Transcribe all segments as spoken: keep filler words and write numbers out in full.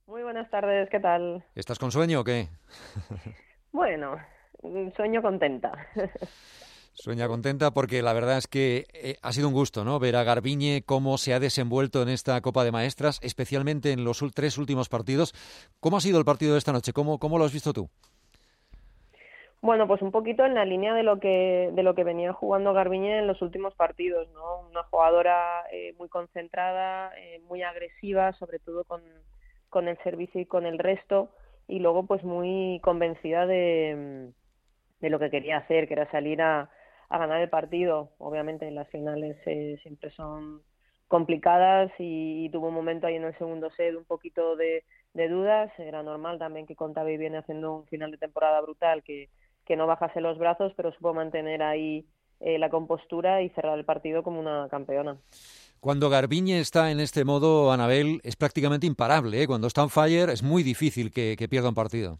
Muy buenas tardes, ¿qué tal? ¿Estás con sueño o qué? Bueno, mm, sueño contenta. Sueña contenta porque la verdad es que eh, ha sido un gusto, ¿no? Ver a Garbiñe cómo se ha desenvuelto en esta Copa de Maestras, especialmente en los ul- tres últimos partidos. ¿Cómo ha sido el partido de esta noche? ¿Cómo, cómo lo has visto tú? Bueno, pues un poquito en la línea de lo que de lo que venía jugando Garbiñe en los últimos partidos, ¿no? Una jugadora eh, muy concentrada, eh, muy agresiva, sobre todo con, con el servicio y con el resto, y luego pues muy convencida de, de lo que quería hacer, que era salir a, a ganar el partido. Obviamente las finales eh, siempre son complicadas y, y tuvo un momento ahí en el segundo set un poquito de, de dudas. Era normal también que Contavi viene haciendo un final de temporada brutal, que, que no bajase los brazos, pero supo mantener ahí eh, la compostura y cerrar el partido como una campeona. Cuando Garbiñe está en este modo, Anabel, es prácticamente imparable, ¿eh? Cuando está on fire es muy difícil que, que pierda un partido.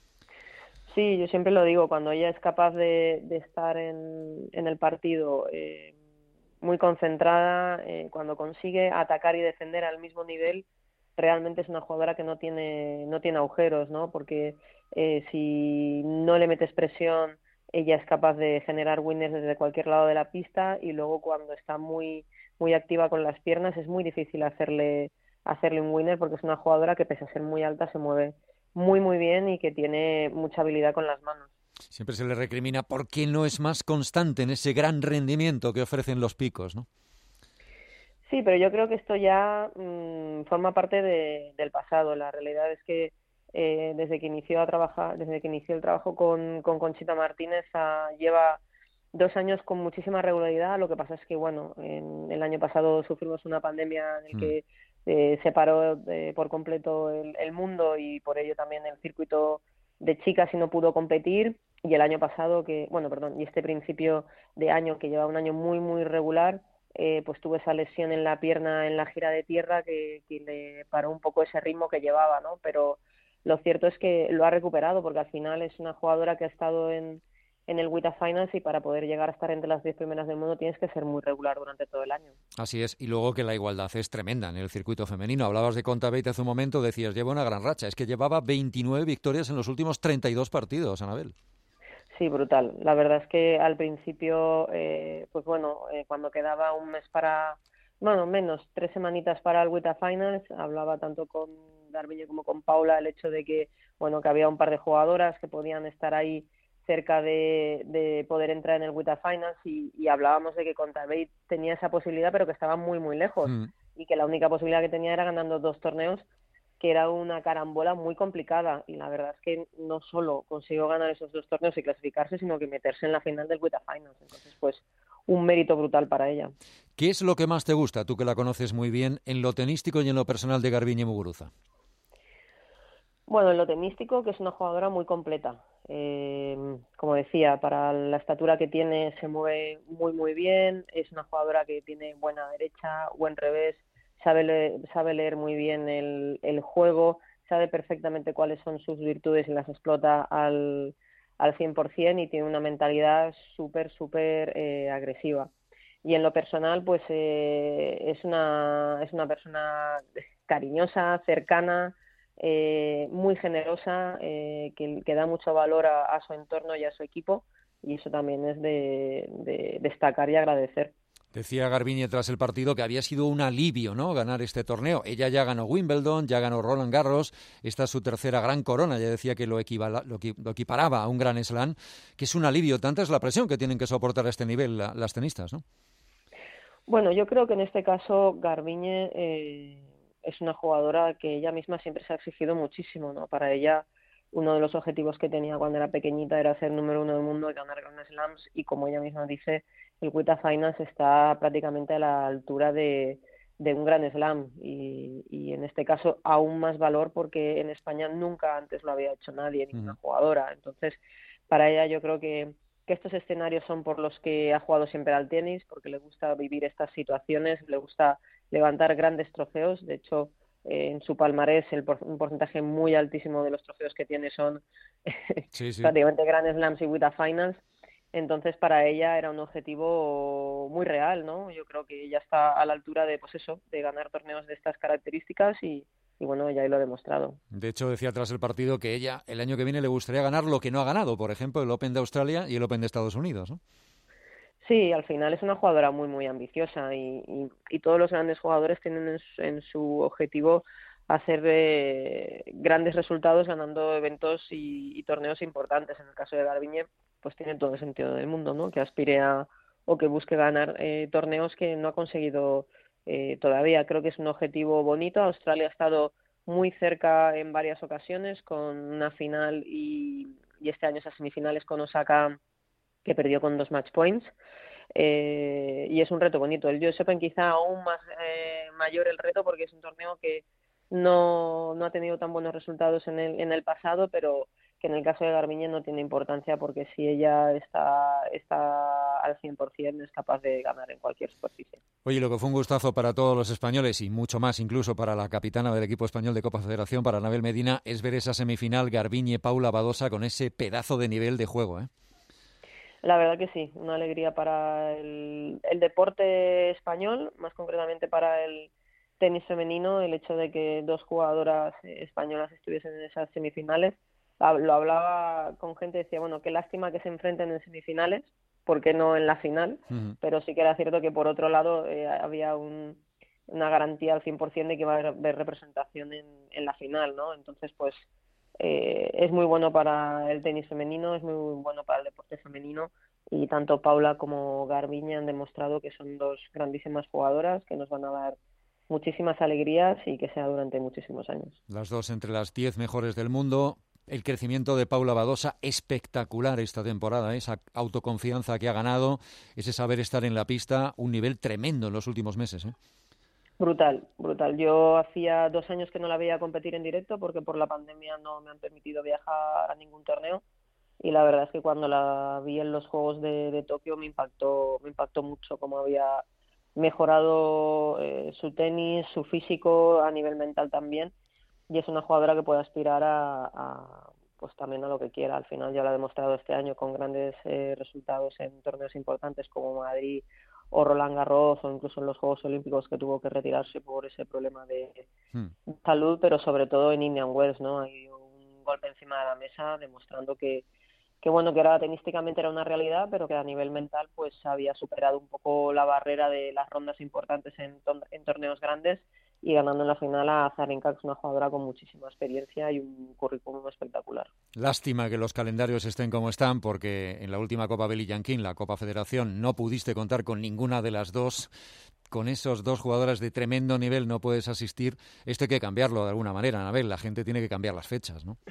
Sí, yo siempre lo digo, cuando ella es capaz de, de estar en, en el partido eh, muy concentrada, eh, cuando consigue atacar y defender al mismo nivel, realmente es una jugadora que no tiene, no tiene agujeros, ¿no? Porque eh, si no le metes presión, ella es capaz de generar winners desde cualquier lado de la pista y luego cuando está muy, muy activa con las piernas es muy difícil hacerle, hacerle un winner porque es una jugadora que pese a ser muy alta se mueve muy muy bien y que tiene mucha habilidad con las manos. Siempre se le recrimina por qué no es más constante en ese gran rendimiento que ofrecen los picos, ¿no? Sí, pero yo creo que esto ya mmm, forma parte de, del pasado. La realidad es que eh, desde que inició a trabajar, desde que inició el trabajo con, con Conchita Martínez, ah, lleva dos años con muchísima regularidad. Lo que pasa es que, bueno, en, el año pasado sufrimos una pandemia en el Mm. que eh, se paró eh, por completo el, el mundo y por ello también el circuito de chicas y no pudo competir. Y el año pasado, que, bueno, perdón, y este principio de año, que lleva un año muy, muy regular, eh, pues tuvo esa lesión en la pierna en la gira de tierra que, que le paró un poco ese ritmo que llevaba, ¿no? Pero lo cierto es que lo ha recuperado porque al final es una jugadora que ha estado en, en el WTA Finals y para poder llegar a estar entre las diez primeras del mundo tienes que ser muy regular durante todo el año. Así es, y luego que la igualdad es tremenda en el circuito femenino. Hablabas de Contaveit hace un momento, decías, lleva una gran racha. Es que llevaba veintinueve victorias en los últimos treinta y dos partidos, Anabel. Sí, brutal. La verdad es que al principio, eh, pues bueno, eh, cuando quedaba un mes para, bueno, menos, tres semanitas para el WTA Finals, hablaba tanto con Garbiñe como con Paula el hecho de que, bueno, que había un par de jugadoras que podían estar ahí cerca de, de poder entrar en el WTA Finals y, y hablábamos de que Contaveit tenía esa posibilidad, pero que estaba muy, muy lejos Mm. y que la única posibilidad que tenía era ganando dos torneos que era una carambola muy complicada y la verdad es que no solo consiguió ganar esos dos torneos y clasificarse, sino que meterse en la final del WTA Finals. Entonces, pues, un mérito brutal para ella. ¿Qué es lo que más te gusta, tú que la conoces muy bien, en lo tenístico y en lo personal de Garbiñe Muguruza? Bueno, en lo tenístico, que es una jugadora muy completa. Eh, como decía, para la estatura que tiene se mueve muy muy bien, es una jugadora que tiene buena derecha, buen revés, sabe, le sabe leer muy bien el, el juego, sabe perfectamente cuáles son sus virtudes y las explota al, al cien por ciento y tiene una mentalidad súper, súper eh, agresiva. Y en lo personal, pues eh, es, una, es una persona cariñosa, cercana, eh, muy generosa, eh, que, que, da mucho valor a, a, su entorno y a su equipo, y eso también es de, de destacar y agradecer. Decía Garbiñe tras el partido que había sido un alivio, ¿no?, ganar este torneo. Ella ya ganó Wimbledon, ya ganó Roland Garros, esta es su tercera gran corona. Ya decía que lo, equivala, lo, lo equiparaba a un gran slam, que es un alivio. Tanta es la presión que tienen que soportar a este nivel la, las tenistas, ¿no? Bueno, yo creo que en este caso Garbiñe eh, es una jugadora que ella misma siempre se ha exigido muchísimo, ¿no? Para ella, uno de los objetivos que tenía cuando era pequeñita era ser número uno del mundo y ganar Grand Slams, y como ella misma dice, el WTA Finals está prácticamente a la altura de, de un Grand Slam, y, y en este caso aún más valor porque en España nunca antes lo había hecho nadie, Uh ninguna -huh. jugadora. Entonces, para ella yo creo que que estos escenarios son por los que ha jugado siempre al tenis, porque le gusta vivir estas situaciones, le gusta levantar grandes trofeos. De hecho, eh, en su palmarés el por, un porcentaje muy altísimo de los trofeos que tiene son Sí, sí. prácticamente Grand Slams y WTA Finals. Entonces, para ella era un objetivo muy real, ¿no? Yo creo que ella está a la altura de, pues eso, de ganar torneos de estas características y, y bueno, ella ahí lo ha demostrado. De hecho, decía tras el partido que ella el año que viene le gustaría ganar lo que no ha ganado, por ejemplo, el Open de Australia y el Open de Estados Unidos, ¿no? Sí, al final es una jugadora muy, muy ambiciosa y, y, y todos los grandes jugadores tienen en su, en su objetivo hacer eh, grandes resultados ganando eventos y, y torneos importantes. En el caso de Garbiñe, pues tiene todo el sentido del mundo, ¿no? Que aspire a o que busque ganar eh, torneos que no ha conseguido eh, todavía. Creo que es un objetivo bonito. Australia ha estado muy cerca en varias ocasiones con una final y, y este año esas semifinales con Osaka, que perdió con dos match points. Eh, y es un reto bonito. El U S Open quizá aún más eh, mayor el reto porque es un torneo que no, no ha tenido tan buenos resultados en el, en el pasado, pero que en el caso de Garbiñe no tiene importancia porque si ella está, está al cien por ciento es capaz de ganar en cualquier superficie. Oye, lo que fue un gustazo para todos los españoles y mucho más incluso para la capitana del equipo español de Copa Federación, para Anabel Medina, es ver esa semifinal Garbiñe-Paula Badosa con ese pedazo de nivel de juego, ¿eh? La verdad que sí, una alegría para el, el deporte español, más concretamente para el tenis femenino, el hecho de que dos jugadoras españolas estuviesen en esas semifinales. Lo hablaba con gente, decía, bueno, qué lástima que se enfrenten en semifinales, ¿por qué no en la final? Uh-huh. Pero sí que era cierto que por otro lado eh, había un, una garantía al cien por ciento de que iba a haber representación en, en la final, ¿no? Entonces, pues Eh, es muy bueno para el tenis femenino, es muy bueno para el deporte femenino y tanto Paula como Garbiñe han demostrado que son dos grandísimas jugadoras que nos van a dar muchísimas alegrías y que sea durante muchísimos años. Las dos entre las diez mejores del mundo. El crecimiento de Paula Badosa espectacular esta temporada, ¿eh? Esa autoconfianza que ha ganado, ese saber estar en la pista, un nivel tremendo en los últimos meses, ¿eh? Brutal, brutal. Yo hacía dos años que no la veía competir en directo porque por la pandemia no me han permitido viajar a ningún torneo y la verdad es que cuando la vi en los Juegos de, de Tokio me impactó, me impactó mucho cómo había mejorado eh, su tenis, su físico, a nivel mental también, y es una jugadora que puede aspirar a, a pues también a lo que quiera. Al final ya lo ha demostrado este año con grandes eh, resultados en torneos importantes como Madrid o Roland Garros o incluso en los Juegos Olímpicos, que tuvo que retirarse por ese problema de hmm. salud, pero sobre todo en Indian Wells, ¿no? Hay un golpe encima de la mesa demostrando que que bueno, que era tenísticamente era una realidad, pero que a nivel mental pues había superado un poco la barrera de las rondas importantes en, to- en torneos grandes y ganando en la final a Zarenka, que es una jugadora con muchísima experiencia y un currículum espectacular. Lástima que los calendarios estén como están, porque en la última Copa Billie Jean King, la Copa Federación, no pudiste contar con ninguna de las dos. Con esos dos jugadoras de tremendo nivel no puedes asistir. Esto hay que cambiarlo de alguna manera, Anabel. La gente tiene que cambiar las fechas, ¿no?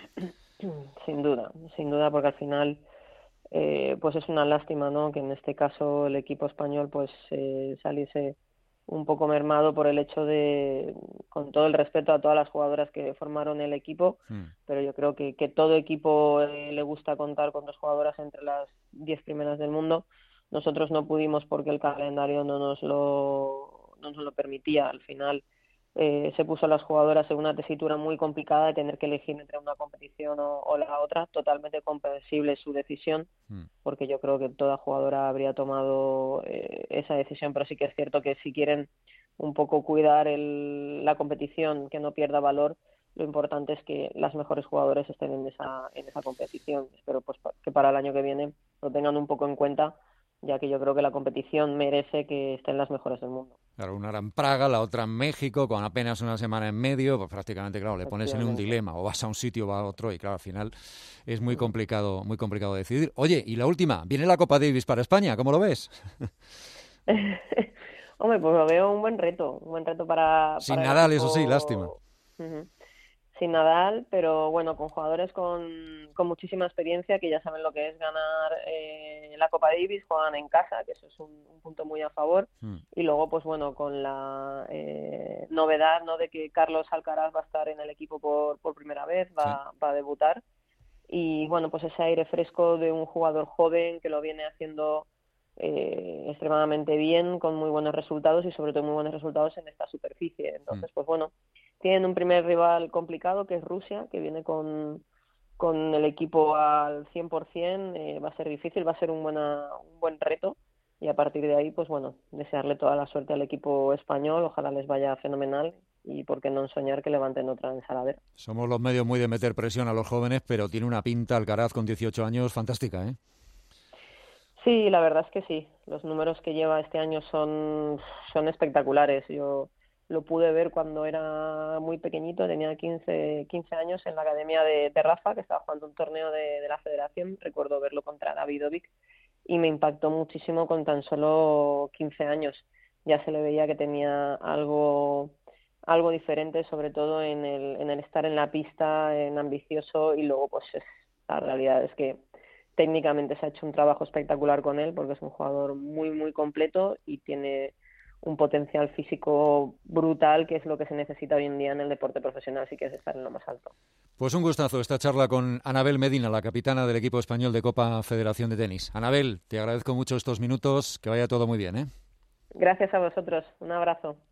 Sin duda, sin duda, porque al final eh, pues es una lástima, ¿no? Que en este caso el equipo español pues eh, saliese un poco mermado por el hecho de, con todo el respeto a todas las jugadoras que formaron el equipo, mm. pero yo creo que, que todo equipo eh, le gusta contar con dos jugadoras entre las diez primeras del mundo. Nosotros no pudimos porque el calendario no nos lo, no nos lo permitía. Al final eh, se puso a las jugadoras en una tesitura muy complicada de tener que elegir entre una competición o, o la otra. Totalmente comprensible su decisión, mm. porque yo creo que toda jugadora habría tomado eh, esa decisión, pero sí que es cierto que si quieren un poco cuidar el, la competición, que no pierda valor, lo importante es que las mejores jugadoras estén en esa, en esa competición. Espero pues que para el año que viene lo tengan un poco en cuenta, ya que yo creo que la competición merece que estén las mejores del mundo. Claro, una era en Praga, la otra en México, con apenas una semana en medio, pues prácticamente, claro, le pones en un dilema, o vas a un sitio o vas a otro, y claro, al final es muy complicado, muy complicado decidir. Oye, y la última, viene la Copa Davis para España, ¿cómo lo ves? Hombre, pues lo veo un buen reto, un buen reto para... Sin para Nadal, equipo... eso sí, lástima. Uh-huh. Sin Nadal, pero bueno, con jugadores con, con muchísima experiencia que ya saben lo que es ganar eh, la Copa Davis, juegan en casa, que eso es un, un punto muy a favor, mm. y luego pues bueno, con la eh, novedad, ¿no?, de que Carlos Alcaraz va a estar en el equipo por, por primera vez, va, sí. va a debutar, y bueno, pues ese aire fresco de un jugador joven que lo viene haciendo eh, extremadamente bien, con muy buenos resultados y sobre todo muy buenos resultados en esta superficie. Entonces, mm. pues bueno, tienen un primer rival complicado que es Rusia, que viene con, con el equipo al cien por ciento, eh, va a ser difícil, va a ser un, buena, un buen reto, y a partir de ahí, pues bueno, desearle toda la suerte al equipo español, ojalá les vaya fenomenal y por qué no soñar que levanten otra en Salaver. Somos los medios muy de meter presión a los jóvenes, pero tiene una pinta Alcaraz con dieciocho años fantástica, ¿eh? Sí, la verdad es que sí. Los números que lleva este año son, son espectaculares. Yo lo pude ver cuando era muy pequeñito, tenía quince, quince años en la academia de, de Rafa, que estaba jugando un torneo de, de la federación. Recuerdo verlo contra Davidovic y me impactó muchísimo con tan solo quince años. Ya se le veía que tenía algo algo diferente, sobre todo en el, en el estar en la pista, en ambicioso, y luego pues es, la realidad es que técnicamente se ha hecho un trabajo espectacular con él porque es un jugador muy, muy completo y tiene un potencial físico brutal, que es lo que se necesita hoy en día en el deporte profesional, si quieres estar en lo más alto. Pues un gustazo esta charla con Anabel Medina, la capitana del equipo español de Copa Federación de Tenis. Anabel, te agradezco mucho estos minutos, que vaya todo muy bien, ¿eh? Gracias a vosotros, un abrazo.